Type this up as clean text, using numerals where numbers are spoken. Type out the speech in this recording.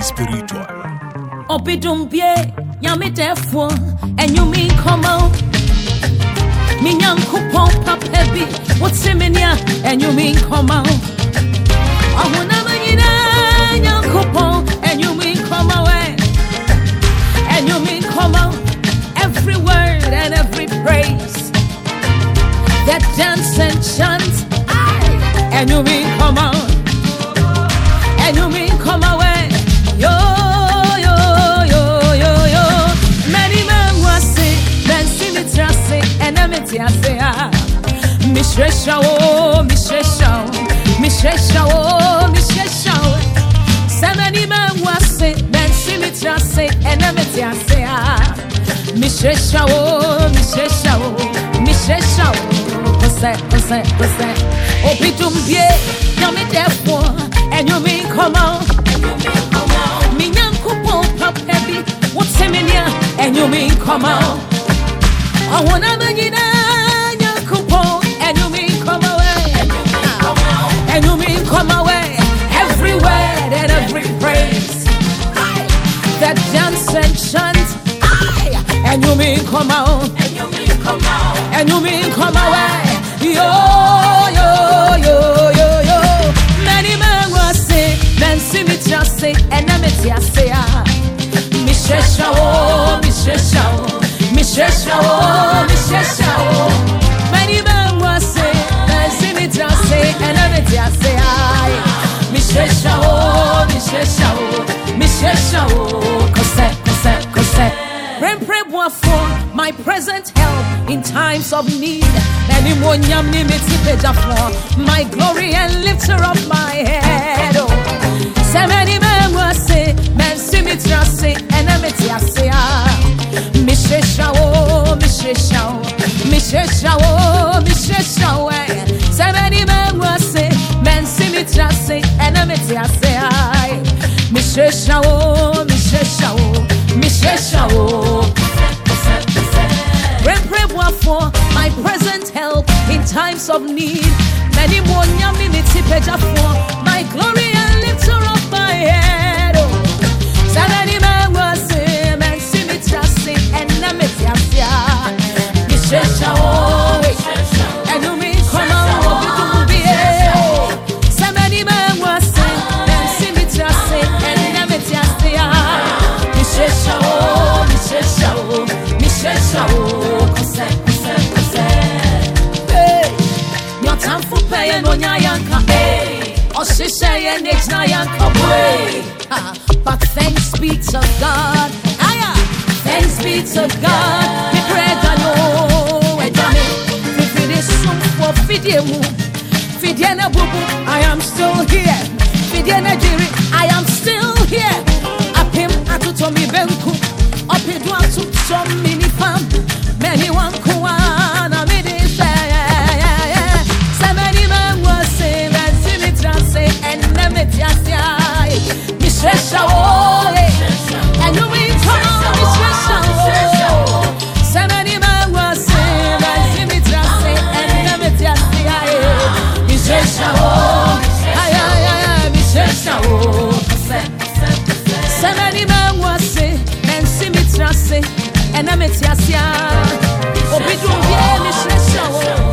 spiritual. Obidumbie, yami defo, and you mean come out. Minyan coupon papebi, what's siminia, and you mean come out. I will never get a coupon, and you mean come away. And you mean come out. Every word and every praise that dance and chant, and you mean come out. And you mean come away. Yo, yo, yo, yo, yo. Many men was sick, men see me trusting, and I'm it, I say, Mishresha, oh, Mishresha, Mishresha, oh, Mishresha. So many men was sick, men see me trusting, and I'm it, I say, Mishresha, oh, Mishresha, Mishresha, Kose, Obidumbie, yami defo, and you mean come out. Minyan coupon pop heavy, what's siminia, and you mean come out. I wanna begin a coupon, and you mean come away. And you mean come away. Every word and every praise that dance and chant, and you mean come out. And you mean come away. Yo, yo, yo, yo, yo. Many men were sick, men see me just say, and I'm it, I say, Mishresha, oh, Mishresha, Mishresha, oh, Mishresha. Many men were sick, men see me just say, and I'm it, I say, Mishresha, oh, Mishresha, Mishresha, Kose. Pray for my present help in times of need. Many more yamni my glory and lifter up my head. Oh, so many men were say, men see me just say, and I'm it, I say, Mishresha, oh, Mishresha, Mishresha, oh, Mishresha. So many men were say, men see me just say, and I'm it, I say, Mishresha, oh, Mishresha, Mishresha, oh. Pray for my present help in times of need. Many more minutes for my glory and lifter up my head. Oh, so many men will say, men see me trusting, and I'm it, Mishresha, oh, and you mean come on, so many men will say, men see me trusting, and I'm it, Mishresha, oh, Mishresha, oh, Mishresha, oh. Time for paying on Yanka, or she say, and it's Yanka way. But thanks be to God, thanks be to God. We pray that no, we done it. We feel this song for Fidiana Bubu, I am still here. Fidiana Jiri, I am still here. Up him, Atutomi Benku, up it one to some mini farm, many one kuana mini. Mishresha, oh, and you mean come on, Mishresha, oh. So many men were saying, I see me just say, and never just say, Mishresha, oh, Mishresha, oh. So many men were saying, and see me just say, and never just say, Obidumbie, Mishresha, oh.